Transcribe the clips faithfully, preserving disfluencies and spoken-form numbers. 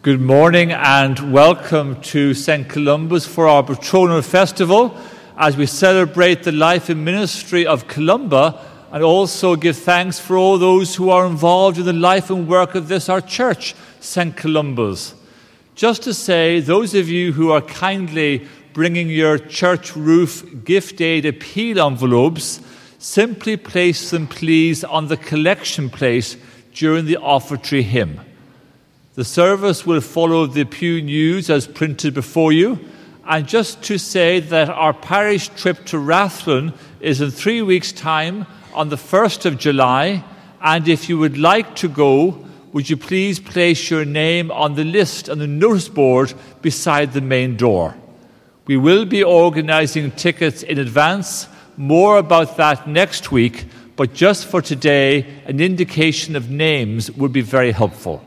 Good morning and welcome to Saint Columba's for our Patronal Festival as we celebrate the life and ministry of Columba and also give thanks for all those who are involved in the life and work of this, our church, Saint Columba's. Just to say, those of you who are kindly bringing your church roof gift aid appeal envelopes, simply place them, please, on the collection plate during the offertory hymn. The service will follow the Pew News as printed before you. And just to say that our parish trip to Rathlin is in three weeks' time on the first of July. And if you would like to go, would you please place your name on the list on the notice board beside the main door. We will be organising tickets in advance. More about that next week. But just for today, an indication of names would be very helpful.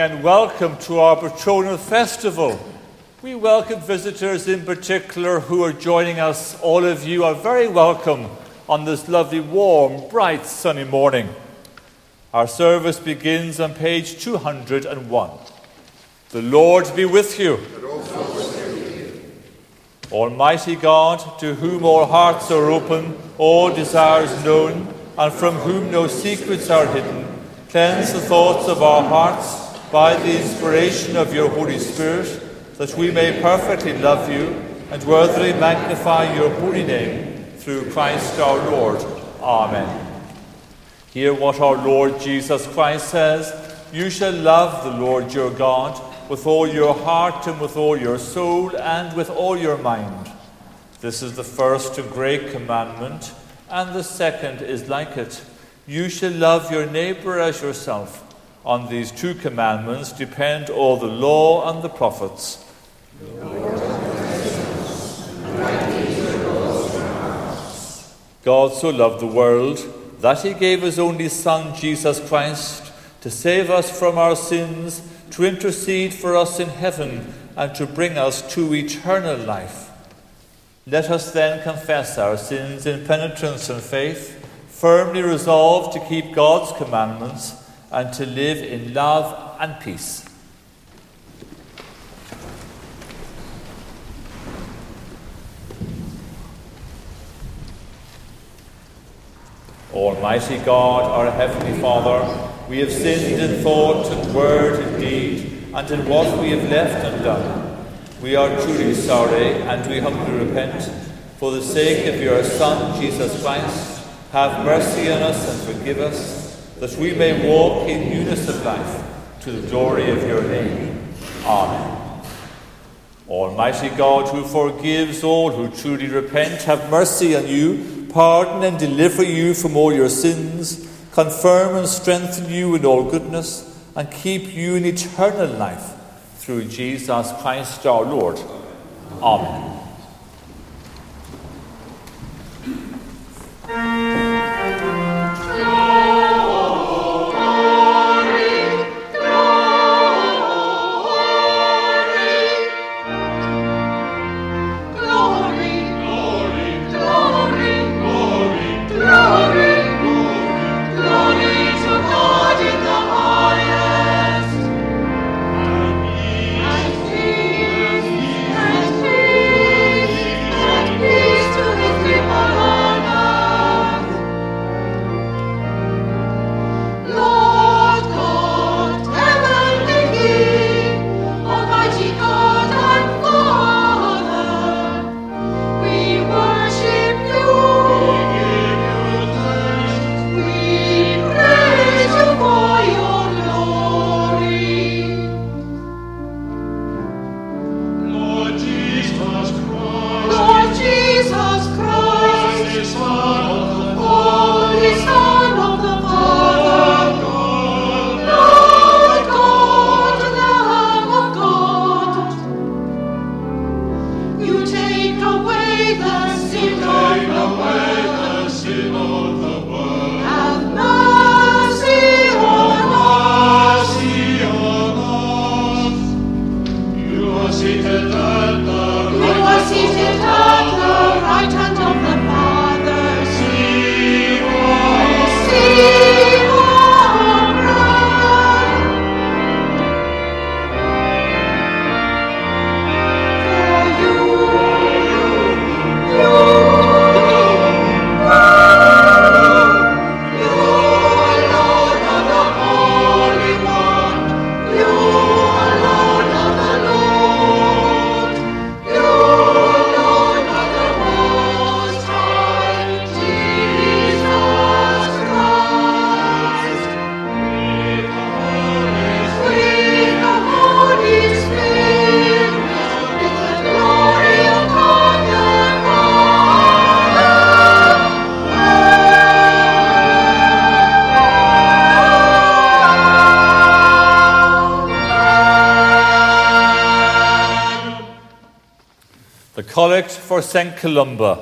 and welcome to our Patronal Festival. We welcome visitors in particular who are joining us. All of you are very welcome on this lovely, warm, bright, sunny morning. Our service begins on page two hundred one. The Lord be with you. And also with you. Almighty God, to whom all hearts are open, all desires known, and from whom no secrets are hidden, cleanse the thoughts of our hearts by the inspiration of your Holy Spirit, that we may perfectly love you and worthily magnify your holy name, through Christ our Lord. Amen. Hear what our Lord Jesus Christ says: "You shall love the Lord your God with all your heart and with all your soul and with all your mind. This is the first and great commandment, and the second is like it. You shall love your neighbor as yourself. On these two commandments depend all the law and the prophets." God so loved the world that he gave his only Son, Jesus Christ, to save us from our sins, to intercede for us in heaven, and to bring us to eternal life. Let us then confess our sins in penitence and faith, firmly resolved to keep God's commandments and to live in love and peace. Almighty God, our Heavenly Father, we have sinned in thought and word and deed, and in what we have left undone. We are truly sorry, and we humbly repent. For the sake of your Son, Jesus Christ, have mercy on us and forgive us, that we may walk in newness of life, to the glory of your name. Amen. Almighty God, who forgives all who truly repent, have mercy on you, pardon and deliver you from all your sins, confirm and strengthen you in all goodness, and keep you in eternal life, through Jesus Christ our Lord. Amen. Collect for Saint Columba.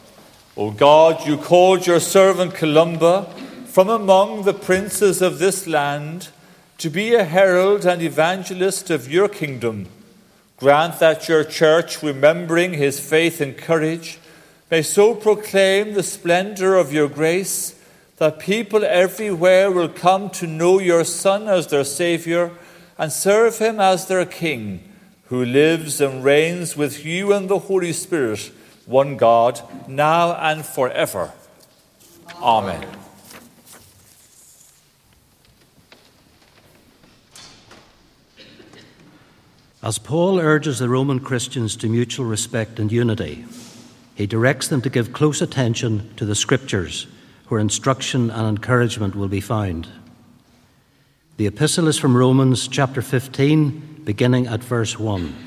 O God, you called your servant Columba from among the princes of this land. to be a herald and evangelist of your kingdom. Grant that your church, remembering his faith and courage, may so proclaim the splendor of your grace that people everywhere will come to know your Son as their Saviour and serve him as their King, who lives and reigns with you and the Holy Spirit, one God, now and forever. Amen. As Paul urges the Roman Christians to mutual respect and unity, he directs them to give close attention to the Scriptures, where instruction and encouragement will be found. The epistle is from Romans chapter fifteen, beginning at verse one.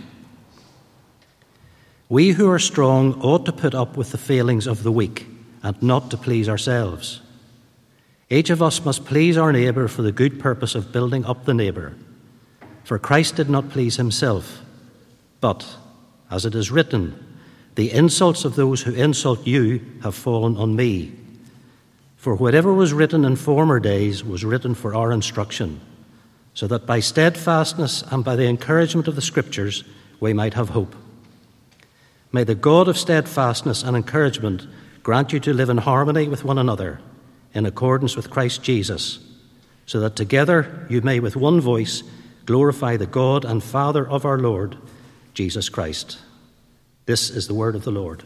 We who are strong ought to put up with the failings of the weak and not to please ourselves. Each of us must please our neighbour for the good purpose of building up the neighbour. For Christ did not please himself, but, as it is written, the insults of those who insult you have fallen on me. For whatever was written in former days was written for our instruction, so that by steadfastness and by the encouragement of the Scriptures we might have hope. May the God of steadfastness and encouragement grant you to live in harmony with one another, in accordance with Christ Jesus, so that together you may with one voice glorify the God and Father of our Lord, Jesus Christ. This is the word of the Lord.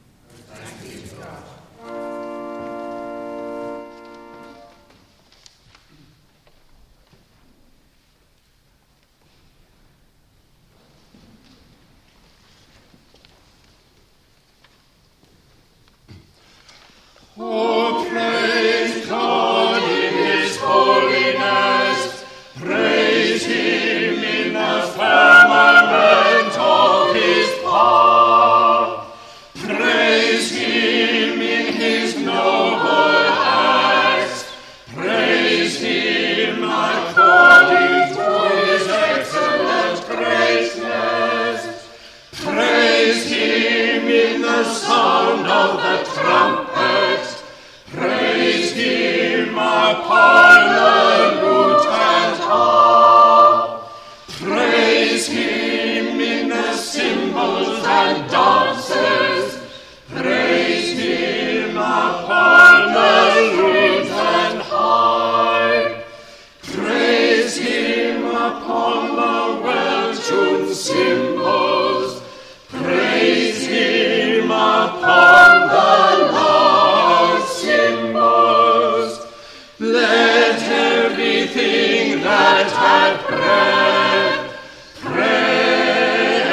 Oh, praise God in his holiness. Praise him in the firmament of his power. Praise him in his noble acts. Praise him according to his excellent greatness. Praise him in the sound of the trumpet. Praise him upon the lute and harp. Praise him in the cymbals and dances. Praise him upon the lute and harp. Praise him upon the well-tuned cymbals. Praise him upon the loud cymbals. Let everything that hath breath praise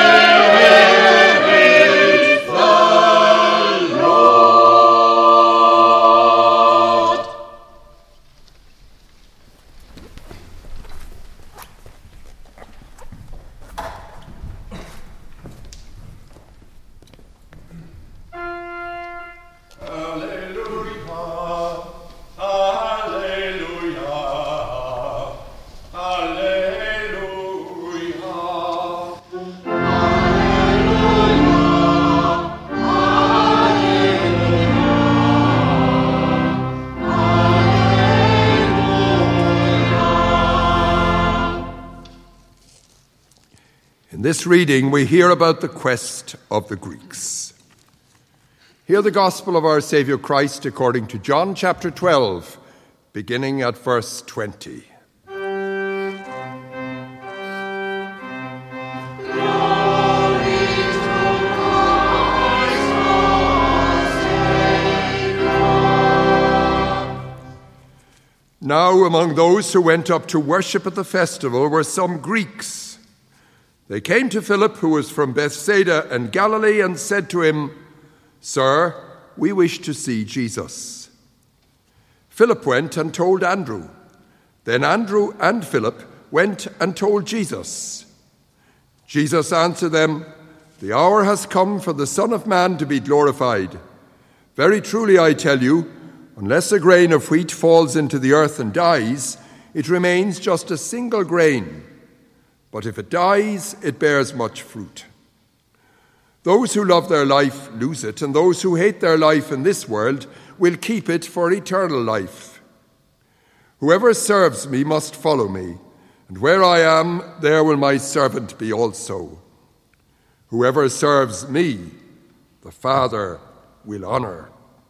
the Lord. Hallelujah, hallelujah, hallelujah. In this reading, we hear about the quest of the Greeks. Hear the gospel of our Saviour Christ according to John chapter twelve, beginning at verse twenty. Now among those who went up to worship at the festival were some Greeks. They came to Philip, who was from Bethsaida in Galilee, and said to him, "Sir, we wish to see Jesus." Philip went and told Andrew. Then Andrew and Philip went and told Jesus. Jesus answered them, "The hour has come for the Son of Man to be glorified. Very truly I tell you, unless a grain of wheat falls into the earth and dies, it remains just a single grain. But if it dies, it bears much fruit. Those who love their life lose it, and those who hate their life in this world will keep it for eternal life. Whoever serves me must follow me, and where I am, there will my servant be also. Whoever serves me, the Father will honor.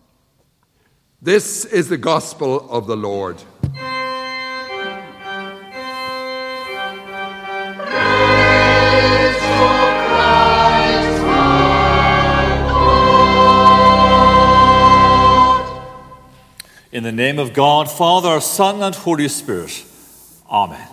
This is the gospel of the Lord. In the name of God, Father, Son, and Holy Spirit. Amen.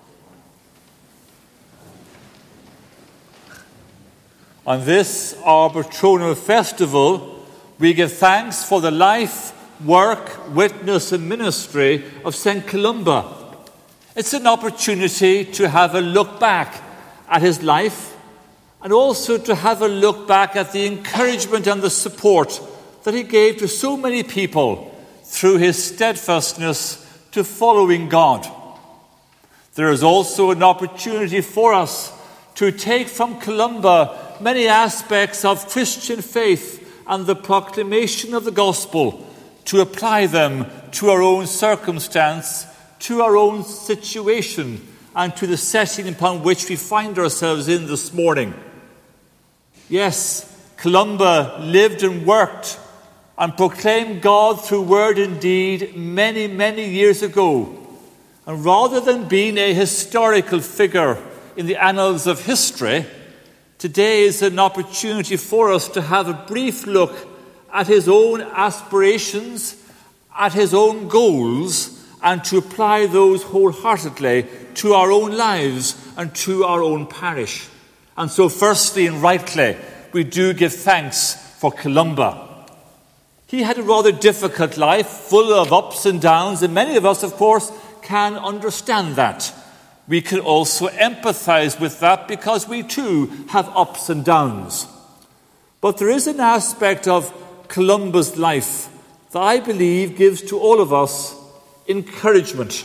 On this, our patronal festival, we give thanks for the life, work, witness, and ministry of Saint Columba. It's an opportunity to have a look back at his life and also to have a look back at the encouragement and the support that he gave to so many people through his steadfastness to following God. There is also an opportunity for us to take from Columba many aspects of Christian faith and the proclamation of the gospel, to apply them to our own circumstance, to our own situation, and to the setting upon which we find ourselves in this morning. Yes, Columba lived and worked and proclaimed God through word and deed many, many years ago. And rather than being a historical figure in the annals of history, today is an opportunity for us to have a brief look at his own aspirations, at his own goals, and to apply those wholeheartedly to our own lives and to our own parish. And so firstly and rightly, we do give thanks for Columba. He had a rather difficult life, full of ups and downs, and many of us, of course, can understand that. We can also empathize with that because we too have ups and downs. But there is an aspect of Columba's life that I believe gives to all of us encouragement.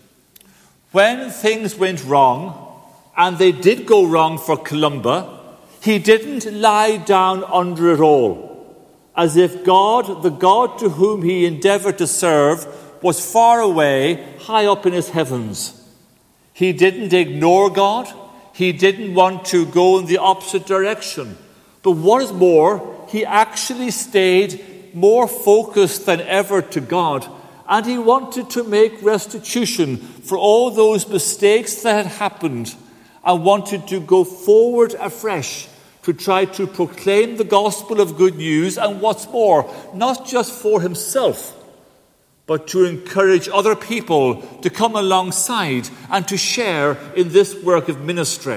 When things went wrong, and they did go wrong for Columba, he didn't lie down under it all, as if God, the God to whom he endeavored to serve, was far away, high up in his heavens. He didn't ignore God. He didn't want to go in the opposite direction. But what is more, he actually stayed more focused than ever to God, and he wanted to make restitution for all those mistakes that had happened, and wanted to go forward afresh to try to proclaim the gospel of good news, and what's more, not just for himself, but to encourage other people to come alongside and to share in this work of ministry.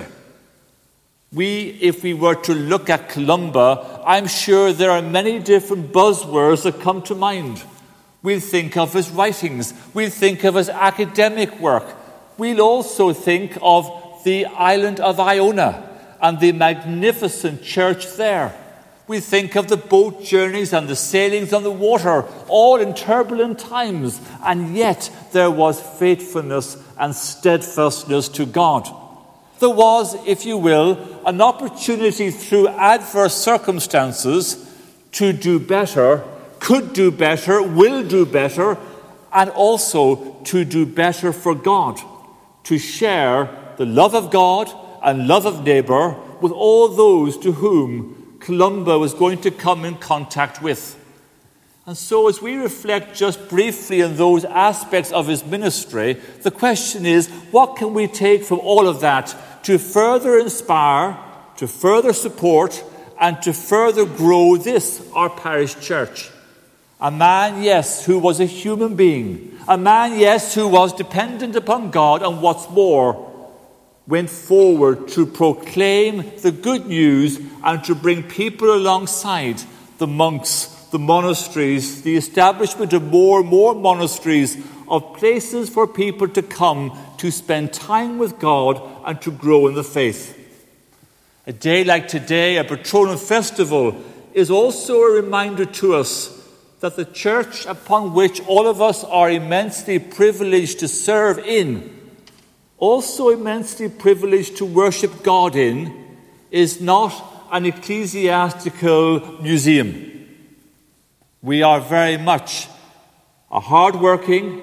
We, if we were to look at Columba, I'm sure there are many different buzzwords that come to mind. We'll think of his writings. We'll think of his academic work. We'll also think of the island of Iona and the magnificent church there. We think of the boat journeys and the sailings on the water, all in turbulent times, and yet there was faithfulness and steadfastness to God. There was, if you will, an opportunity through adverse circumstances to do better, could do better, will do better, and also to do better for God, to share the love of God and love of neighbour with all those to whom Columba was going to come in contact with. And so as we reflect just briefly on those aspects of his ministry, the question is, what can we take from all of that to further inspire, to further support, and to further grow this, our parish church? A man, yes, who was a human being. A man, yes, who was dependent upon God, and what's more, went forward to proclaim the good news and to bring people alongside the monks, the monasteries, the establishment of more and more monasteries, of places for people to come to spend time with God and to grow in the faith. A day like today, a patronal festival, is also a reminder to us that the church upon which all of us are immensely privileged to serve in, also immensely privileged to worship God in, is not an ecclesiastical museum. We are very much a hard-working,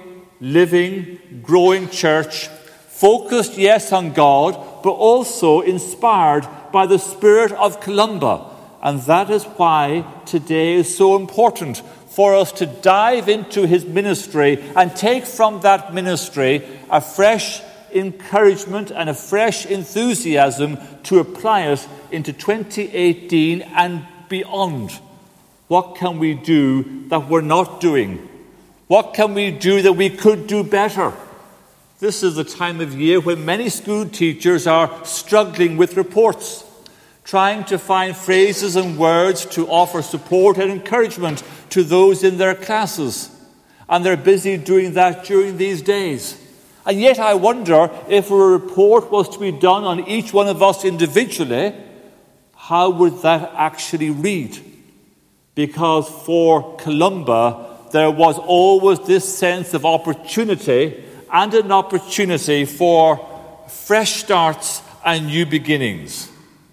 living, growing church, focused, yes, on God, but also inspired by the spirit of Columba. And that is why today is so important for us to dive into his ministry and take from that ministry a fresh encouragement and a fresh enthusiasm to apply it into twenty eighteen and beyond. What can we do that we're not doing? What can we do that we could do better? This is the time of year when many school teachers are struggling with reports, trying to find phrases and words to offer support and encouragement to those in their classes. And they're busy doing that during these days. And yet I wonder, if a report was to be done on each one of us individually, how would that actually read? Because for Columba, there was always this sense of opportunity and an opportunity for fresh starts and new beginnings.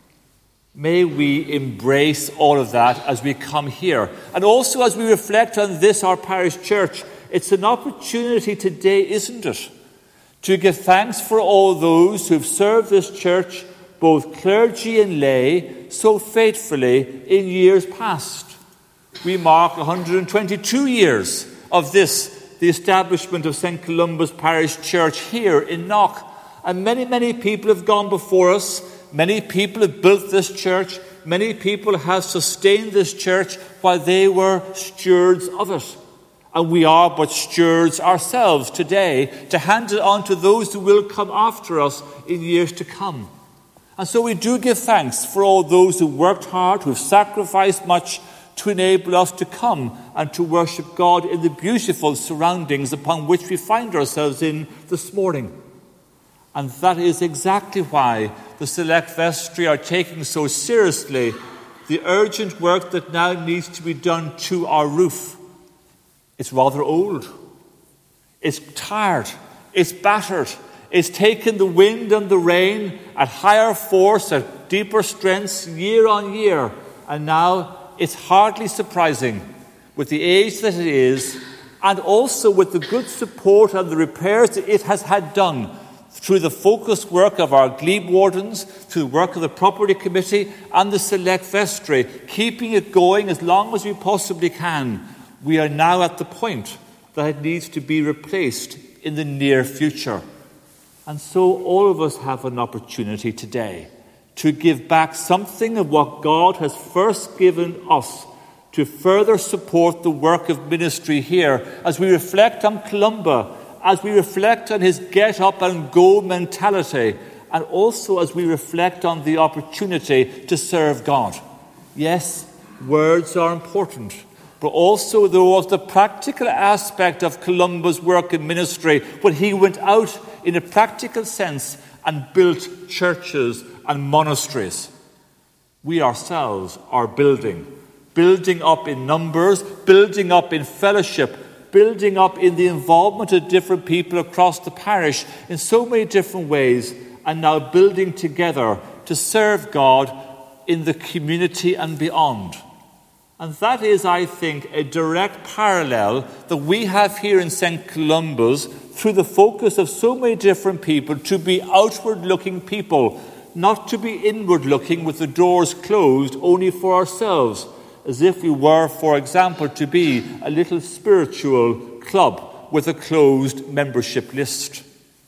May we embrace all of that as we come here. And also as we reflect on this, our parish church, it's an opportunity today, isn't it, to give thanks for all those who've served this church, both clergy and lay, so faithfully in years past. We mark one hundred twenty-two years of this, the establishment of Saint Columba's Parish Church here in Knock. And many, many people have gone before us. Many people have built this church. Many people have sustained this church while they were stewards of it. And we are but stewards ourselves today to hand it on to those who will come after us in years to come. And so we do give thanks for all those who worked hard, who have sacrificed much to enable us to come and to worship God in the beautiful surroundings upon which we find ourselves in this morning. And that is exactly why the Select Vestry are taking so seriously the urgent work that now needs to be done to our roof. It's rather old. It's tired. It's battered. It's taken the wind and the rain at higher force, at deeper strengths year on year. And now it's hardly surprising, with the age that it is, and also with the good support and the repairs that it has had done through the focused work of our glebe wardens, through the work of the property committee and the Select Vestry, keeping it going as long as we possibly can. We are now at the point that it needs to be replaced in the near future. And so all of us have an opportunity today to give back something of what God has first given us to further support the work of ministry here as we reflect on Columba, as we reflect on his get up and go mentality, and also as we reflect on the opportunity to serve God. Yes, words are important, but also there was the practical aspect of Columba's work in ministry when he went out in a practical sense and built churches and monasteries. We ourselves are building, building up in numbers, building up in fellowship, building up in the involvement of different people across the parish in so many different ways, and now building together to serve God in the community and beyond. And that is, I think, a direct parallel that we have here in Saint Columba's through the focus of so many different people to be outward-looking people, not to be inward-looking with the doors closed only for ourselves, as if we were, for example, to be a little spiritual club with a closed membership list.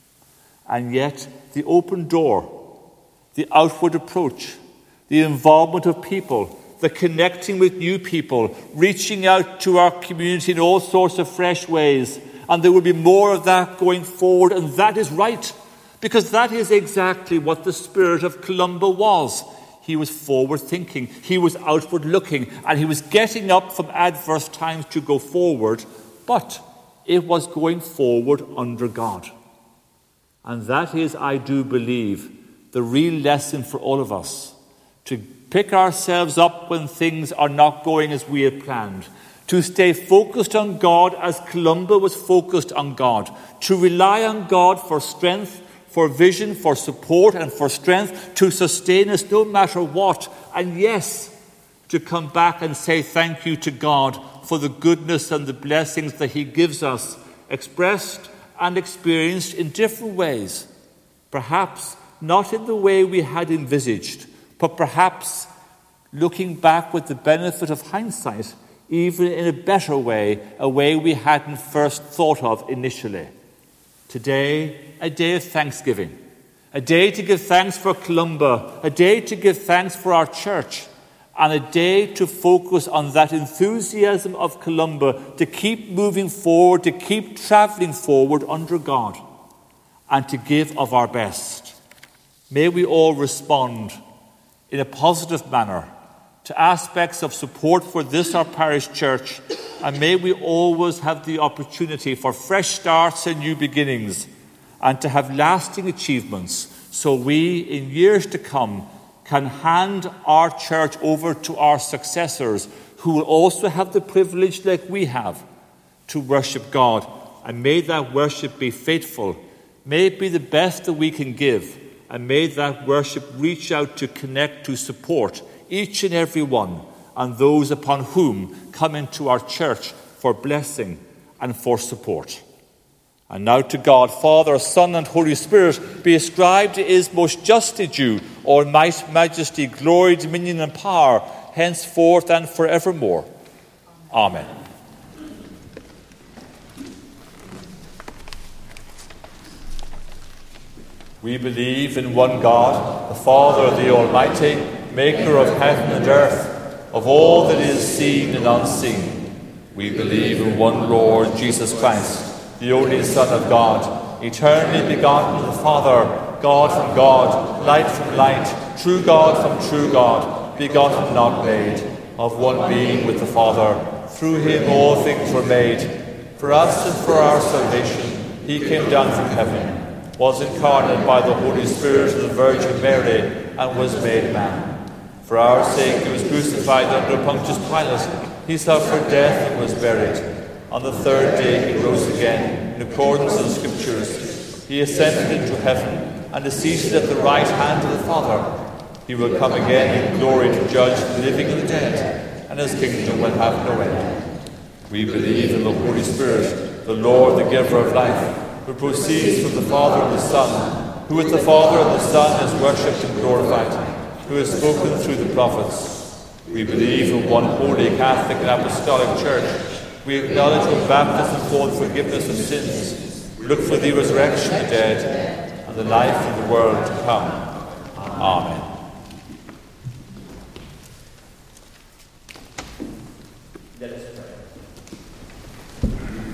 And yet, the open door, the outward approach, the involvement of people, the connecting with new people, reaching out to our community in all sorts of fresh ways. And there will be more of that going forward, and that is right, because that is exactly what the spirit of Columba was. He was forward-thinking, he was outward-looking, and he was getting up from adverse times to go forward, but it was going forward under God. And that is, I do believe, the real lesson for all of us, to pick ourselves up when things are not going as we had planned, to stay focused on God as Columba was focused on God, to rely on God for strength, for vision, for support, and for strength to sustain us no matter what. And yes, to come back and say thank you to God for the goodness and the blessings that he gives us, expressed and experienced in different ways. Perhaps not in the way we had envisaged, but perhaps looking back with the benefit of hindsight, even in a better way, a way we hadn't first thought of initially. Today, a day of thanksgiving, a day to give thanks for Columba, a day to give thanks for our church, and a day to focus on that enthusiasm of Columba to keep moving forward, to keep travelling forward under God, and to give of our best. May we all respond in a positive manner to aspects of support for this, our parish church, and may we always have the opportunity for fresh starts and new beginnings, and to have lasting achievements, so we, in years to come, can hand our church over to our successors, who will also have the privilege, like we have, to worship God. And may that worship be faithful. May it be the best that we can give. And may that worship reach out to connect, to support each and every one, and those upon whom come into our church for blessing and for support. And now to God, Father, Son, and Holy Spirit, be ascribed is most justly due all might, majesty, glory, dominion, and power, henceforth and forevermore. Amen. We believe in one God, the Father, the Almighty, maker of heaven and earth, of all that is seen and unseen. We believe in one Lord Jesus Christ, the only Son of God, eternally begotten of the Father, God from God, light from light, true God from true God, begotten, not made, of one being with the Father. Through him all things were made. For us and for our salvation, he came down from heaven, was incarnate by the Holy Spirit of the Virgin Mary, and was made man. For our sake he was crucified under Pontius Pilate. He suffered death and was buried. On the third day he rose again, in accordance with the Scriptures. He ascended into heaven, and is seated at the right hand of the Father. He will come again in glory to judge the living and the dead, and his kingdom will have no end. We believe in the Holy Spirit, the Lord, the giver of life, who proceeds from the Father and the Son, who with the Father and the Son is worshipped and glorified, who has spoken through the prophets. We believe in one holy, Catholic, and Apostolic Church. We acknowledge with baptism for the forgiveness of sins. We look for the resurrection of the dead and the life of the world to come. Amen. Let us pray.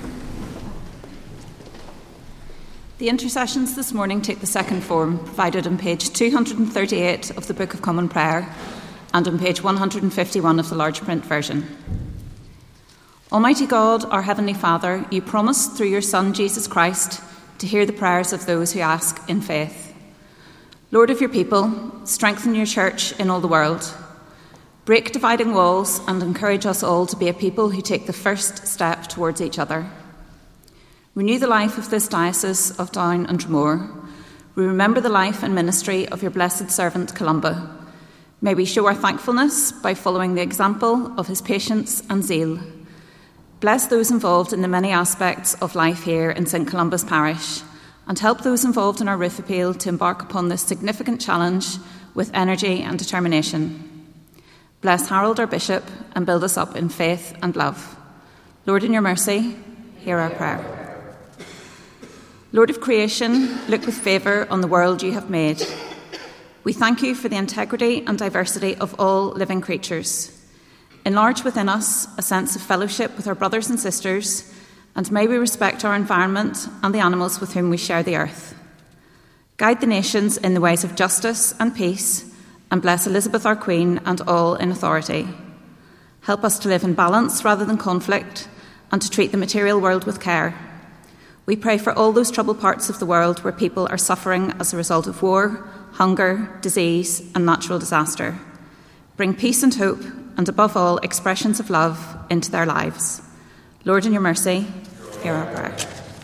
The intercessions this morning take the second form, provided on page two hundred thirty-eight of the Book of Common Prayer and on page one hundred fifty-one of the large print version. Almighty God, our Heavenly Father, you promised through your Son, Jesus Christ, to hear the prayers of those who ask in faith. Lord of your people, strengthen your church in all the world. Break dividing walls and encourage us all to be a people who take the first step towards each other. Renew the life of this diocese of Down and Dromore. We remember the life and ministry of your blessed servant Columba. May we show our thankfulness by following the example of his patience and zeal. Bless those involved in the many aspects of life here in Saint Columba's parish, and help those involved in our roof appeal to embark upon this significant challenge with energy and determination. Bless Harold, our bishop, and build us up in faith and love. Lord, in your mercy, hear our prayer. Lord of creation, look with favour on the world you have made. We thank you for the integrity and diversity of all living creatures. Enlarge within us a sense of fellowship with our brothers and sisters, and may we respect our environment and the animals with whom we share the earth. Guide the nations in the ways of justice and peace, and bless Elizabeth our Queen and all in authority. Help us to live in balance rather than conflict, and to treat the material world with care. We pray for all those troubled parts of the world where people are suffering as a result of war, hunger, disease, and natural disaster. Bring peace and hope, and above all, expressions of love into their lives. Lord, in your mercy, hear our prayer.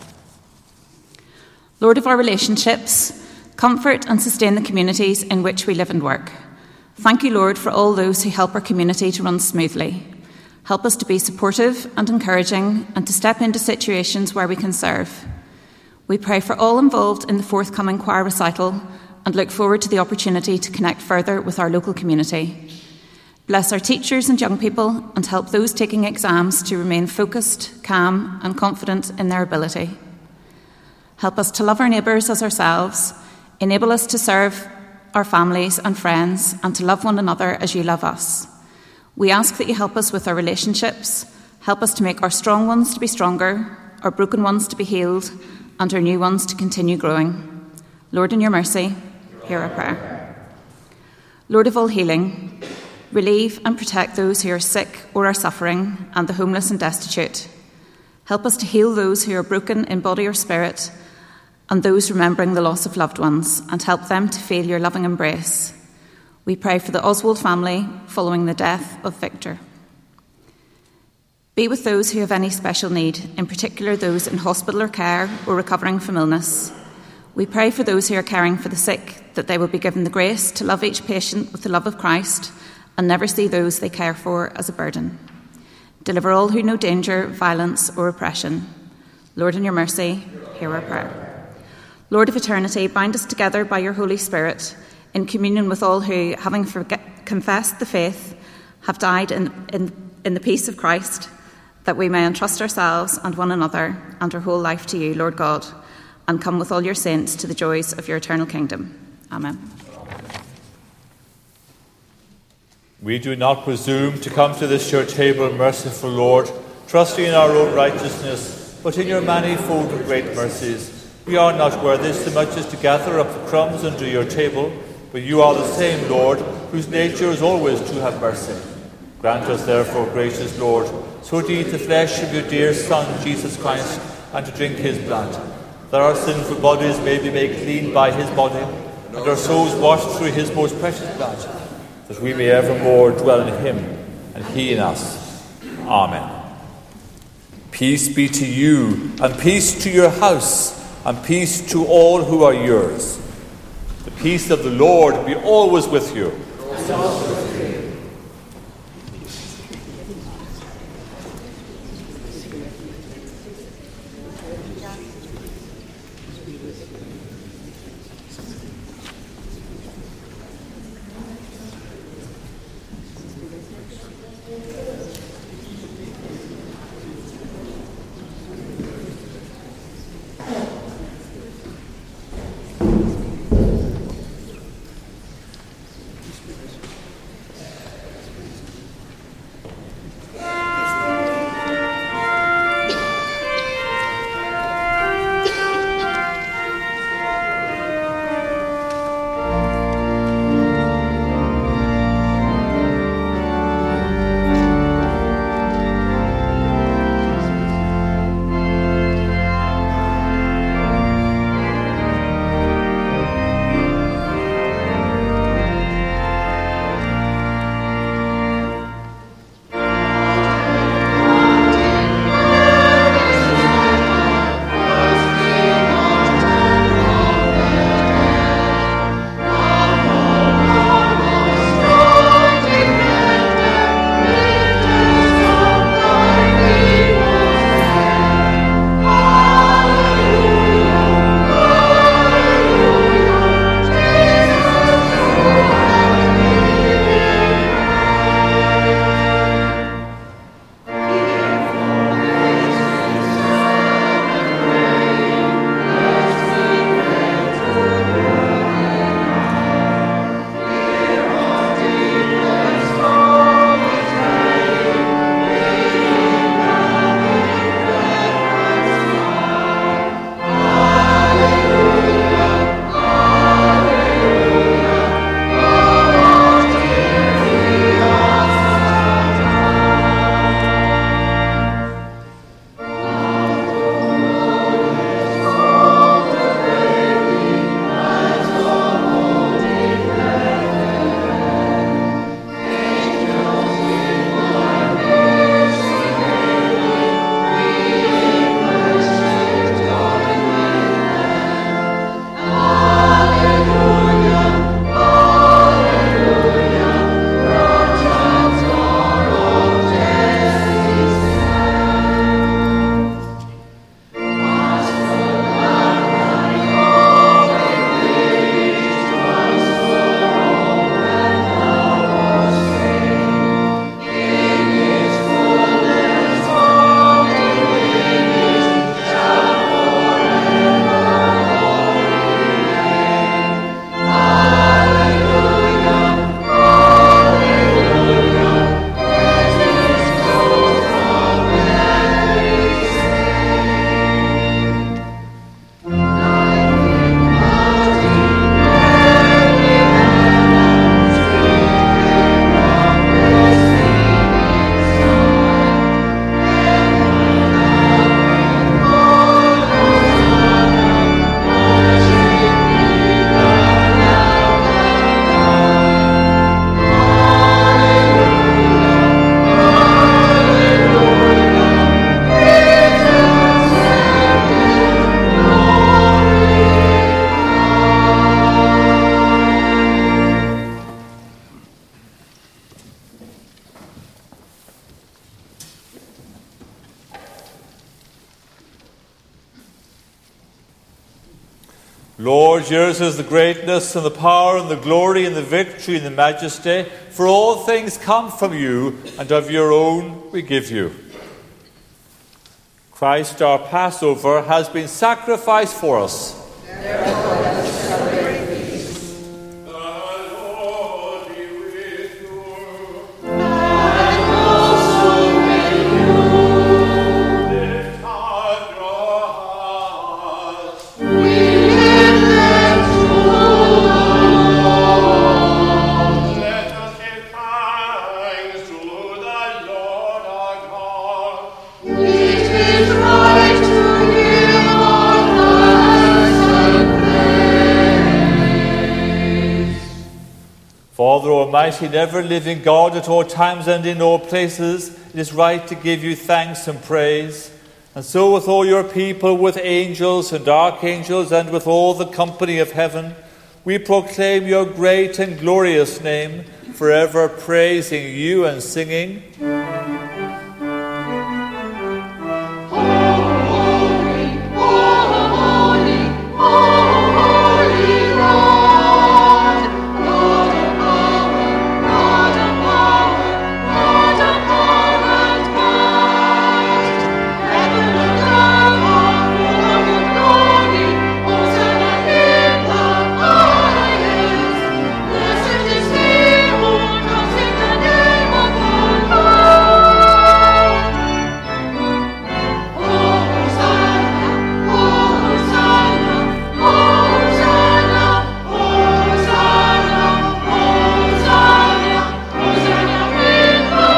Lord of our relationships, comfort and sustain the communities in which we live and work. Thank you, Lord, for all those who help our community to run smoothly. Help us to be supportive and encouraging, and to step into situations where we can serve. We pray for all involved in the forthcoming choir recital and look forward to the opportunity to connect further with our local community. Bless our teachers and young people and help those taking exams to remain focused, calm and confident in their ability. Help us to love our neighbours as ourselves, enable us to serve our families and friends and to love one another as you love us. We ask that you help us with our relationships, help us to make our strong ones to be stronger, our broken ones to be healed, and our new ones to continue growing. Lord, in your mercy, hear our prayer. Lord of all healing, relieve and protect those who are sick or are suffering and the homeless and destitute. Help us to heal those who are broken in body or spirit and those remembering the loss of loved ones, and help them to feel your loving embrace. We pray for the Oswald family following the death of Victor. Be with those who have any special need, in particular those in hospital or care or recovering from illness. We pray for those who are caring for the sick, that they will be given the grace to love each patient with the love of Christ and never see those they care for as a burden. Deliver all who know danger, violence or oppression. Lord, in your mercy, hear our prayer. Lord of eternity, bind us together by your Holy Spirit in communion with all who, having forget, confessed the faith, have died in, in, in the peace of Christ, that we may entrust ourselves and one another and our whole life to you, Lord God, and come with all your saints to the joys of your eternal kingdom. Amen. We do not presume to come to this your table, merciful Lord, trusting in our own righteousness, but in your manifold and great mercies. We are not worthy so much as to gather up the crumbs under your table, but you are the same, Lord, whose nature is always to have mercy. Grant us, therefore, gracious Lord, so to eat the flesh of your dear Son, Jesus Christ, and to drink his blood, that our sinful bodies may be made clean by his body, and our souls washed through his most precious blood, that we may evermore dwell in him, and he in us. Amen. Peace be to you, and peace to your house, and peace to all who are yours. The peace of the Lord be always with you. Lord, yours is the greatness and the power and the glory and the victory and the majesty, for all things come from you, and of your own we give you. Christ, our Passover, has been sacrificed for us. Therefore, let us celebrate peace. The Lord be with you. And also with you. Lift up your hearts. We lift them to the Lord. Let us give thanks to the Lord our God. It is right to give our thanks and praise. Father Almighty, ever-living God, at all times and in all places, it is right to give you thanks and praise. And so with all your people, with angels and archangels, and with all the company of heaven, we proclaim your great and glorious name, forever praising you and singing. Holy, holy, holy Lord, Lord of power, Lord of power, Lord of power and might. Heaven and earth are full of your glory. Hosanna in the highest. Blessed is he who comes in the name of the Lord. Hosanna, Hosanna, Hosanna, Hosanna, Hosanna, Hosanna in the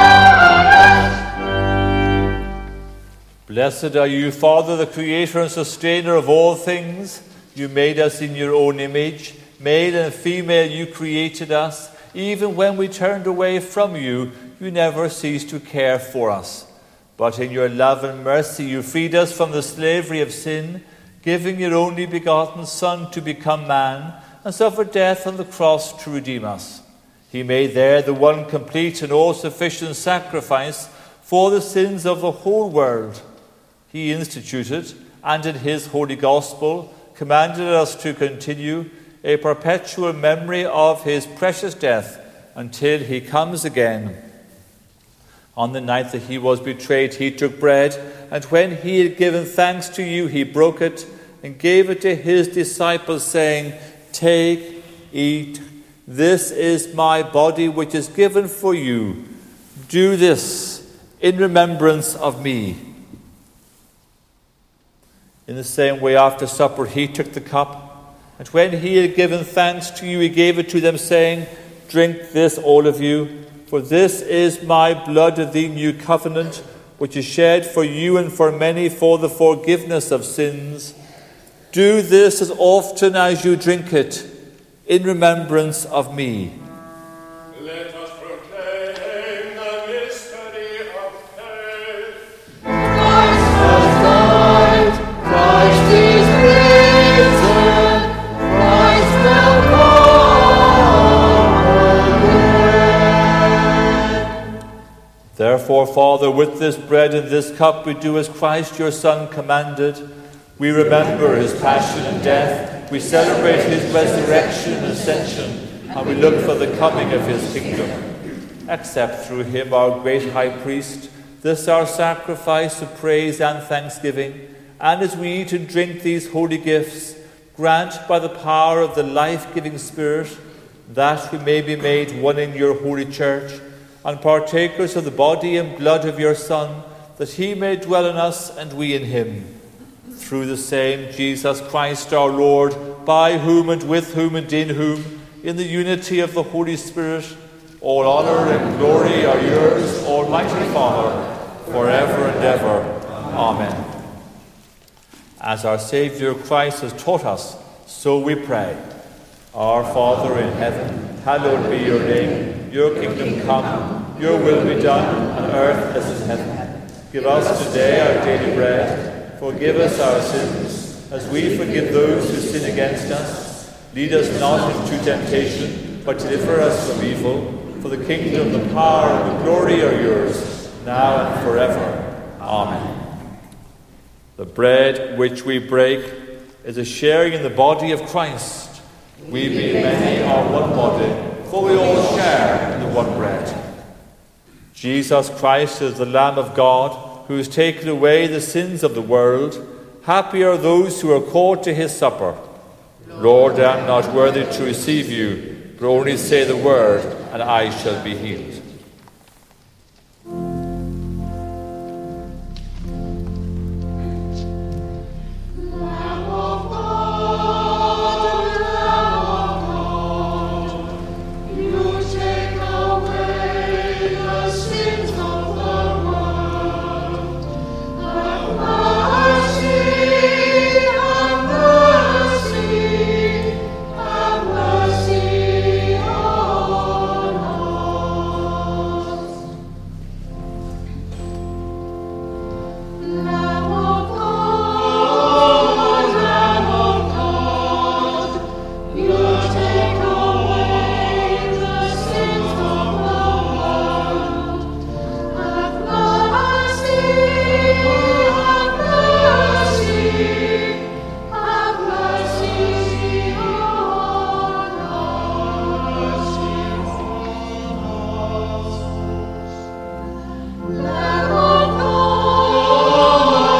highest. Blessed are you, Father, the creator and sustainer of all things. You made us in your own image. Male and female you created us. Even when we turned away from you, you never ceased to care for us. But in your love and mercy you freed us from the slavery of sin, giving your only begotten Son to become man and suffer death on the cross to redeem us. He made there the one complete and all-sufficient sacrifice for the sins of the whole world. He instituted, and in his holy gospel, commanded us to continue a perpetual memory of his precious death until he comes again. On the night that he was betrayed, he took bread, and when he had given thanks to you, he broke it and gave it to his disciples, saying, "Take, eat, this is my body which is given for you. Do this in remembrance of me." In the same way, after supper, he took the cup, and when he had given thanks to you, he gave it to them, saying, "Drink this, all of you, for this is my blood of the new covenant, which is shed for you and for many for the forgiveness of sins. Do this as often as you drink it, in remembrance of me." Let us proclaim the mystery of faith. Christ has died, Christ is risen, Christ will come again. Therefore, Father, with this bread and this cup we do as Christ your Son commanded. We remember his passion and death. We celebrate his resurrection and ascension, and we look for the coming of his kingdom. Accept through him, our great high priest, this our sacrifice of praise and thanksgiving, and as we eat and drink these holy gifts, grant by the power of the life-giving Spirit that we may be made one in your holy church, and partakers of the body and blood of your Son, that he may dwell in us and we in him. Through the same Jesus Christ our Lord, by whom and with whom and in whom, in the unity of the Holy Spirit, all honour and glory are yours, Almighty Father, forever and ever. Amen. As our Saviour Christ has taught us, so we pray. Our Father in heaven, hallowed be your name. Your kingdom come, your will be done, on earth as in heaven. Give us today our daily bread. Forgive us our sins, as we forgive those who sin against us. Lead us not into temptation, but deliver us from evil. For the kingdom, the power, and the glory are yours, now and forever. Amen. The bread which we break is a sharing in the body of Christ. We being many are one body, for we all share in the one bread. Jesus Christ is the Lamb of God, who has taken away the sins of the world. Happy are those who are called to his supper. Lord, I am not worthy to receive you, but only say the word, and I shall be healed. Lamb of God.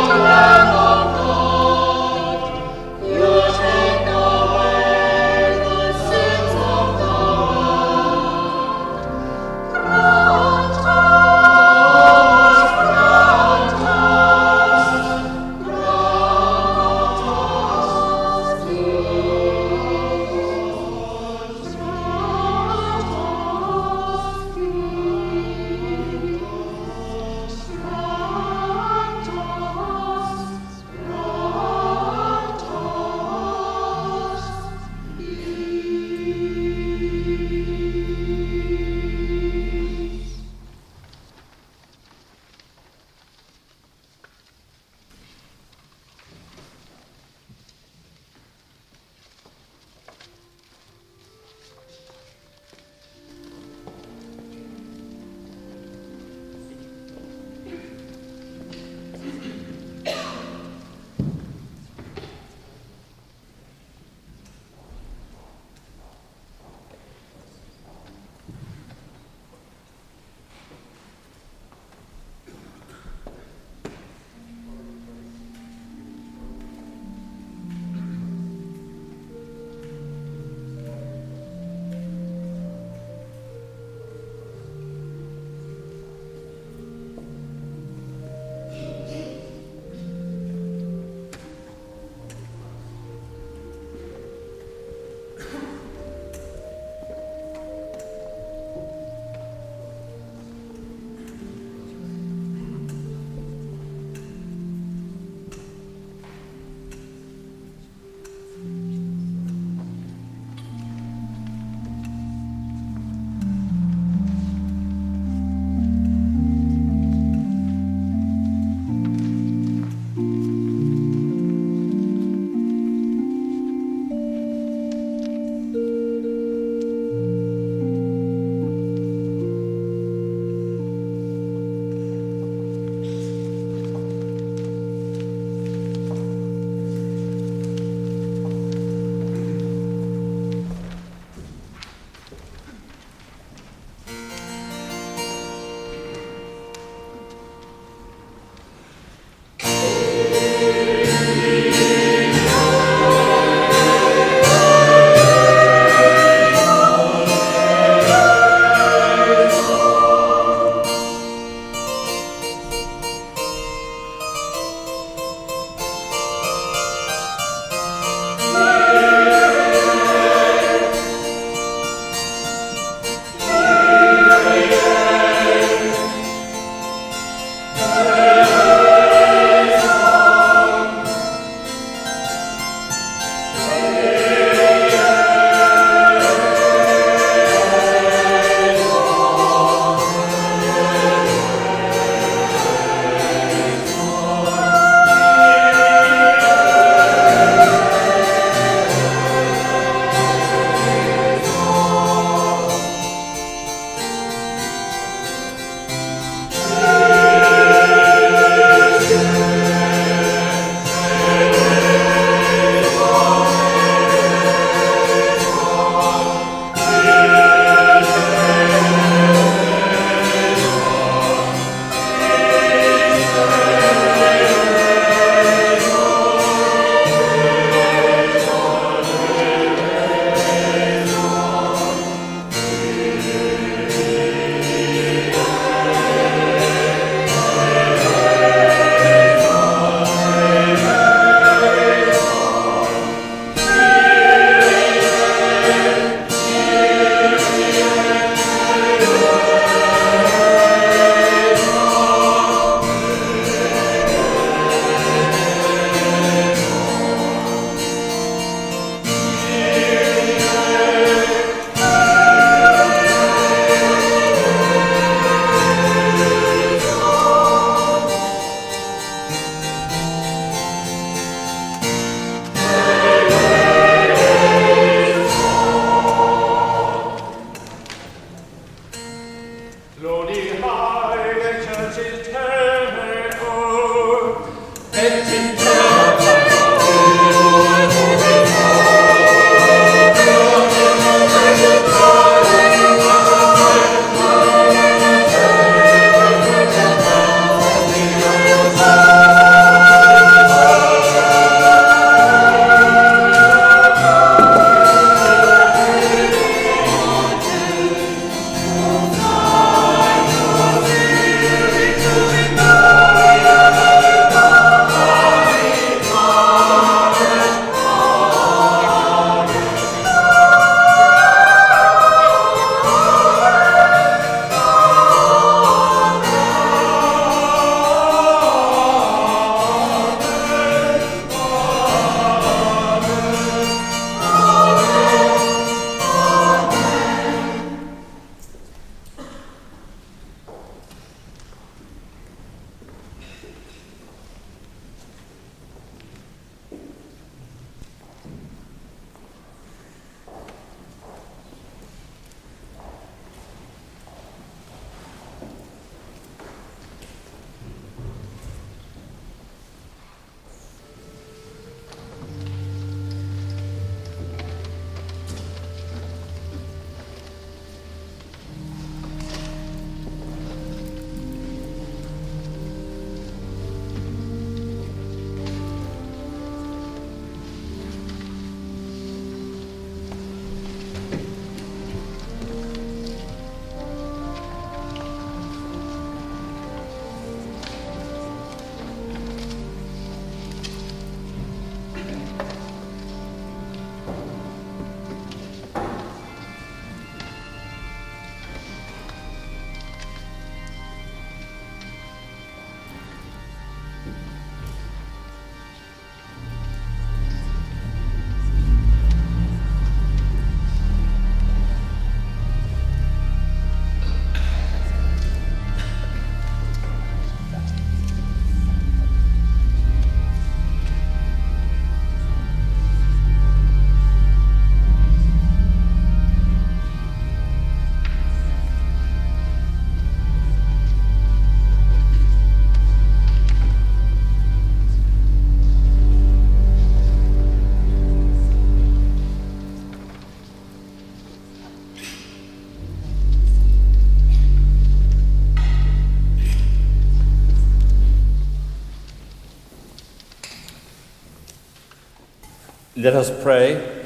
Let us pray.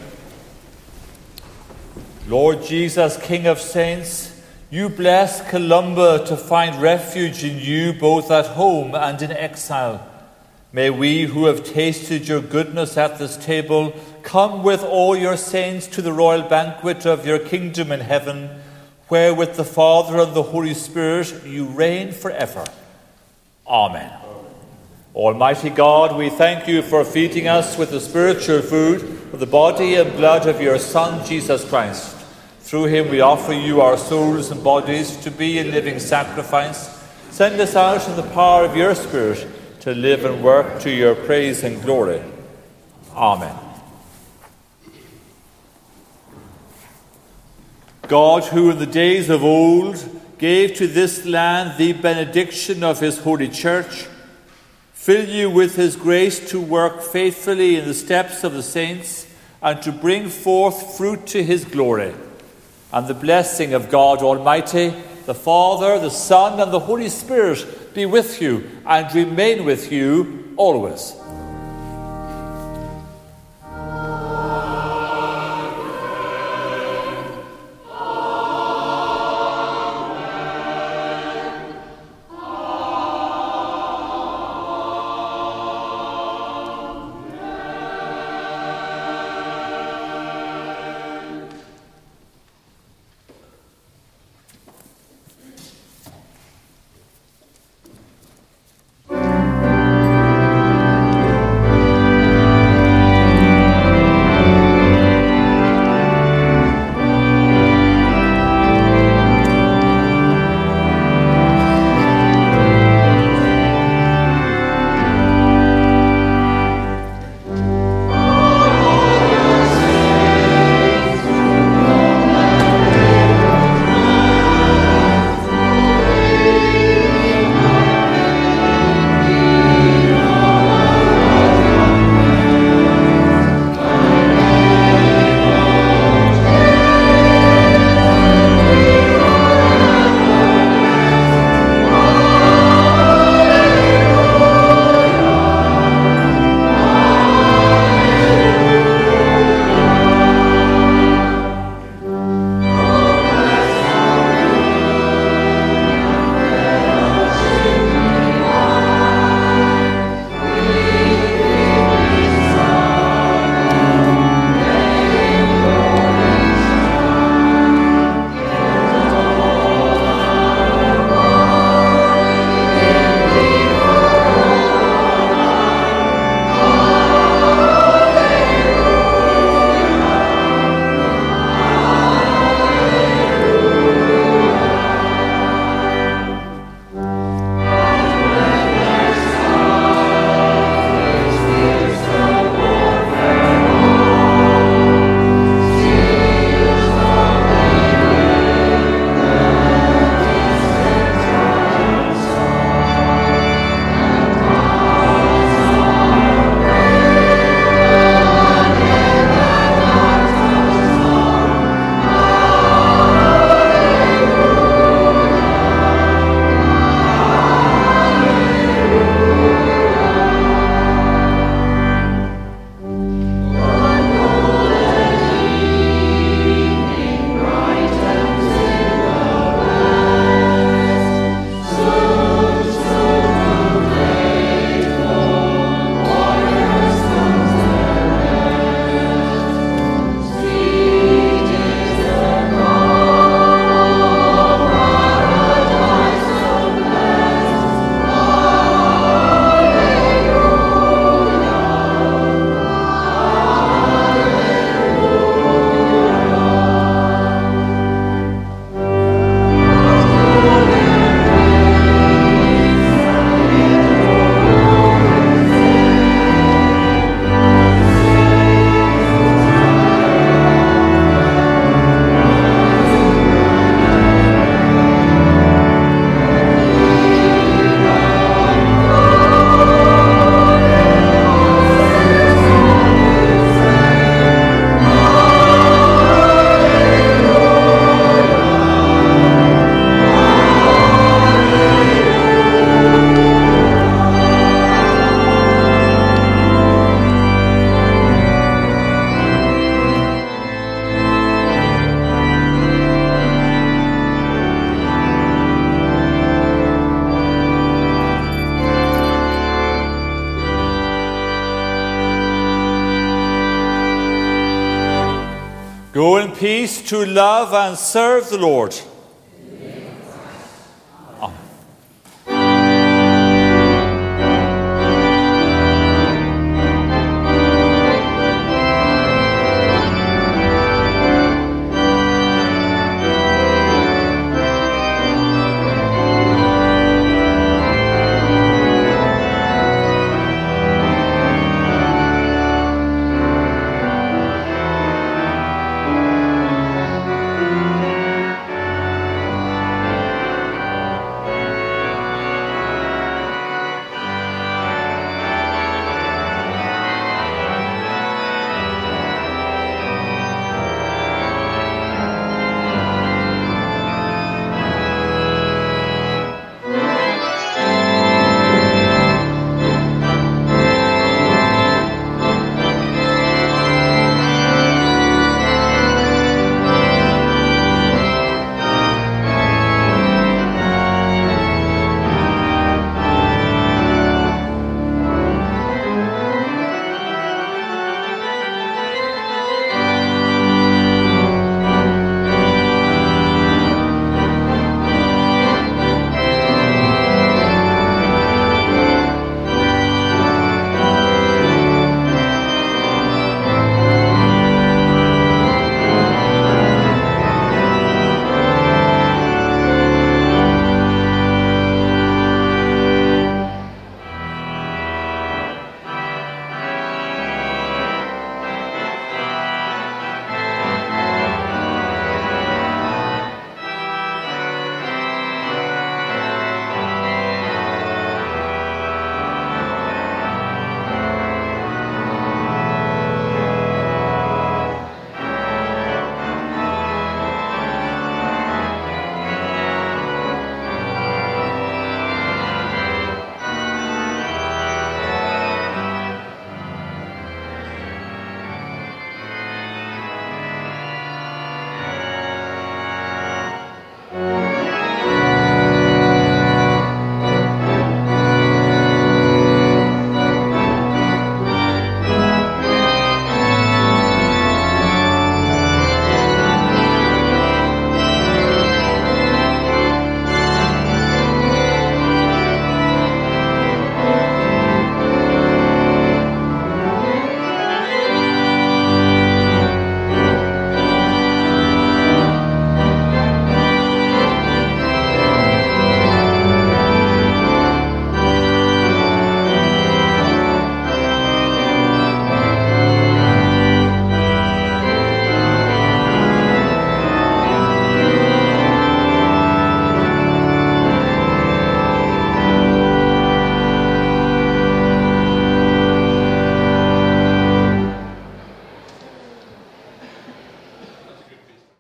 Lord Jesus, King of saints, you bless Columba to find refuge in you both at home and in exile. May we who have tasted your goodness at this table come with all your saints to the royal banquet of your kingdom in heaven, where with the Father and the Holy Spirit you reign forever. Amen. Almighty God, we thank you for feeding us with the spiritual food of the body and blood of your Son, Jesus Christ. Through him we offer you our souls and bodies to be a living sacrifice. Send us out in the power of your Spirit to live and work to your praise and glory. Amen. God, who in the days of old gave to this land the benediction of his holy church, fill you with his grace to work faithfully in the steps of the saints and to bring forth fruit to his glory. And the blessing of God Almighty, the Father, the Son, and the Holy Spirit be with you and remain with you always. Go in peace to love and serve the Lord.